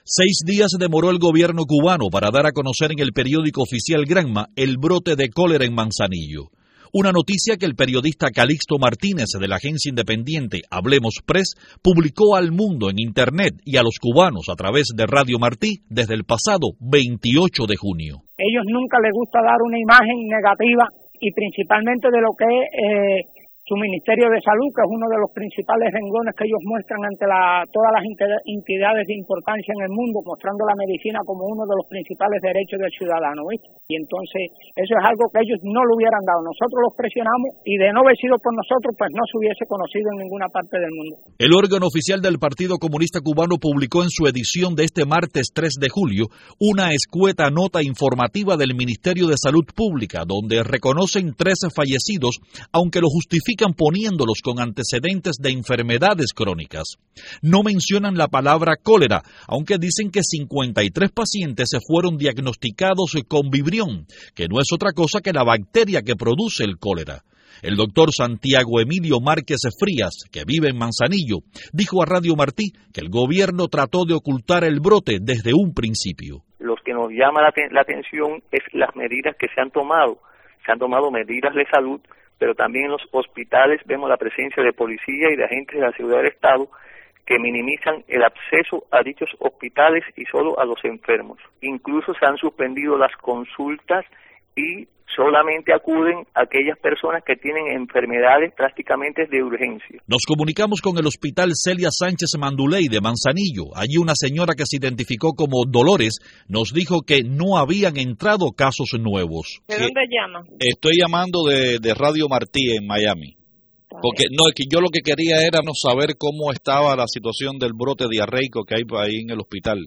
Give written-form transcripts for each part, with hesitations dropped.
6 días demoró el gobierno cubano para dar a conocer en el periódico oficial Granma el brote de cólera en Manzanillo. Una noticia que el periodista Calixto Martínez de la agencia independiente Hablemos Press publicó al mundo en Internet y a los cubanos a través de Radio Martí desde el pasado 28 de junio. Ellos nunca les gusta dar una imagen negativa y principalmente de lo que es su Ministerio de Salud, que es uno de los principales rengones que ellos muestran ante todas las entidades de importancia en el mundo, mostrando la medicina como uno de los principales derechos del ciudadano, ¿viste? Y entonces eso es algo que ellos no lo hubieran dado. Nosotros los presionamos y de no haber sido por nosotros, pues no se hubiese conocido en ninguna parte del mundo. El órgano oficial del Partido Comunista Cubano publicó en su edición de este martes 3 de julio una escueta nota informativa del Ministerio de Salud Pública, donde reconocen 13 fallecidos, aunque lo justifican poniéndolos con antecedentes de enfermedades crónicas. No mencionan la palabra cólera, aunque dicen que 53 pacientes se fueron diagnosticados con vibrión, que no es otra cosa que la bacteria que produce el cólera. El doctor Santiago Emilio Márquez Frías, que vive en Manzanillo, dijo a Radio Martí que el gobierno trató de ocultar el brote desde un principio. Lo que nos llama la atención es las medidas que se han tomado. Se han tomado medidas de salud, pero también en los hospitales vemos la presencia de policía y de agentes de la seguridad del Estado que minimizan el acceso a dichos hospitales y solo a los enfermos. Incluso se han suspendido las consultas y solamente acuden aquellas personas que tienen enfermedades prácticamente de urgencia. Nos comunicamos con el hospital Celia Sánchez Manduley de Manzanillo. Allí una señora que se identificó como Dolores nos dijo que no habían entrado casos nuevos. ¿De dónde llama? Estoy llamando de Radio Martí en Miami. Porque no, es que yo lo que quería era no saber cómo estaba la situación del brote diarreico que hay ahí en el hospital.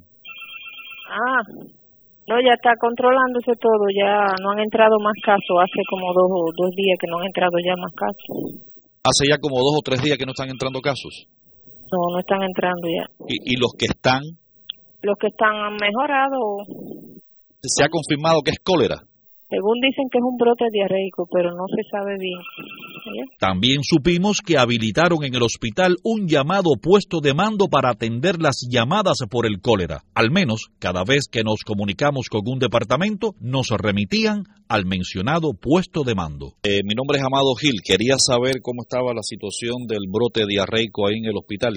No, ya está controlándose todo, ya no han entrado más casos, hace como dos días que no han entrado ya más casos. Hace ya como 2 o 3 días que no están entrando casos. No están entrando ya. ¿Y los que están? Los que están han mejorado. ¿Se ha confirmado que es cólera? Según dicen que es un brote diarreico, pero no se sabe bien. ¿Sí? También supimos que habilitaron en el hospital un llamado puesto de mando para atender las llamadas por el cólera. Al menos, cada vez que nos comunicamos con un departamento, nos remitían al mencionado puesto de mando. Mi nombre es Amado Gil. Quería saber cómo estaba la situación del brote diarreico ahí en el hospital.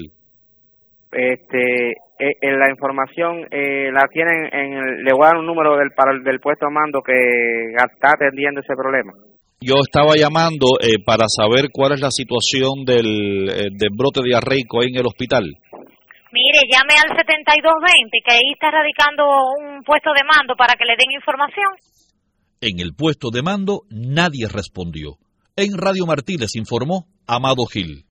La información la tienen le voy a dar un número del puesto de mando que está atendiendo ese problema. Yo estaba llamando para saber cuál es la situación del brote diarreico ahí en el hospital. Mire, llame al 7220, que ahí está radicando un puesto de mando para que le den información. En el puesto de mando nadie respondió. En Radio Martí les informó Amado Gil.